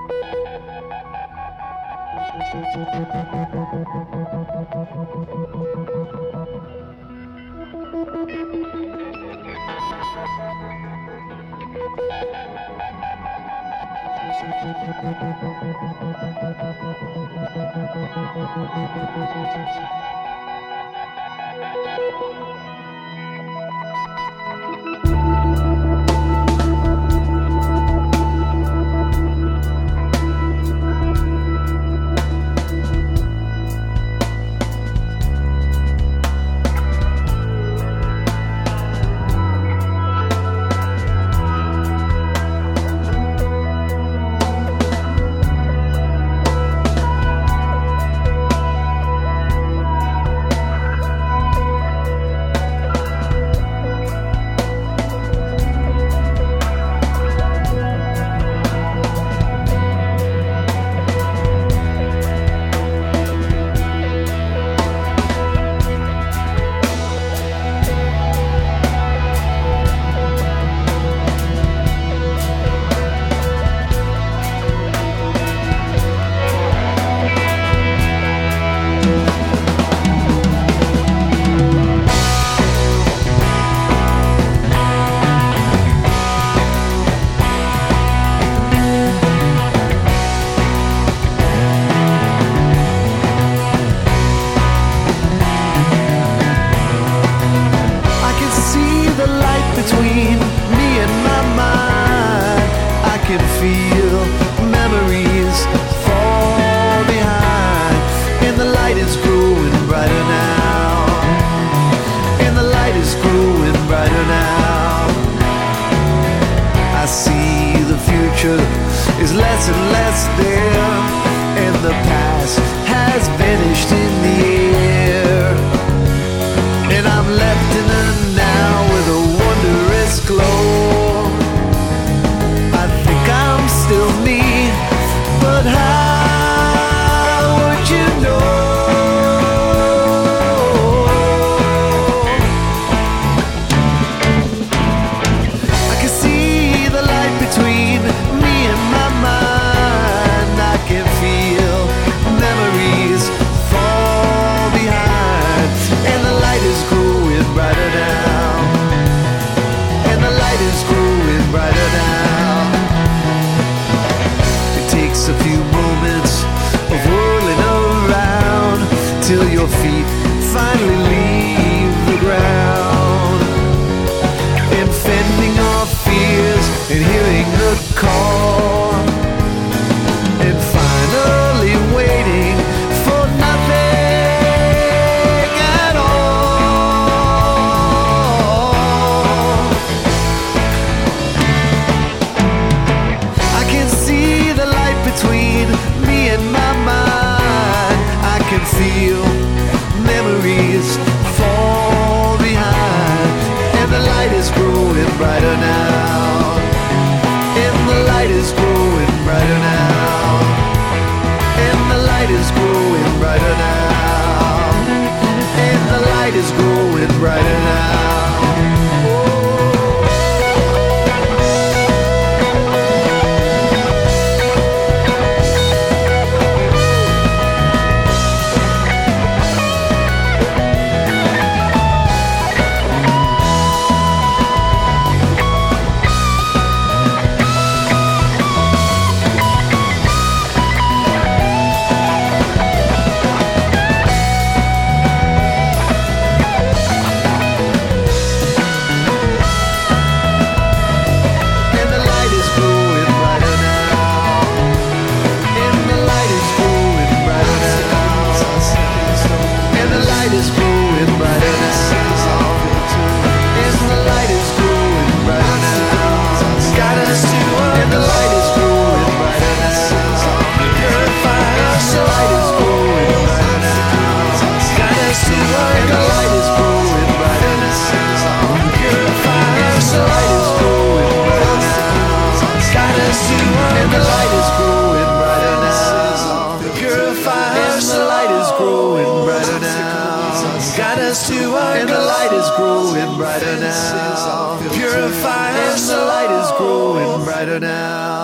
Is less and less there, and the past has vanished in the air, and I'm left in the now with a wondrous glow. I think I'm still me, but how would you know? I can see the light between me and my mind. I can feel memories fall behind, and the light is growing brighter now, and the light is growing brighter now. It takes a few moments of whirling around till your feet finally leave the ground, and fending off fears and hearing the call, and finally waiting for nothing at all. I can see the light between me and my mind. I can feel memories fall behind, and the light is growing brighter now, and the light is growing brighter now, and the light is growing brighter now, and the light is growing brighter now. And the light is growing brighter now. Purify us, the light is growing brighter now.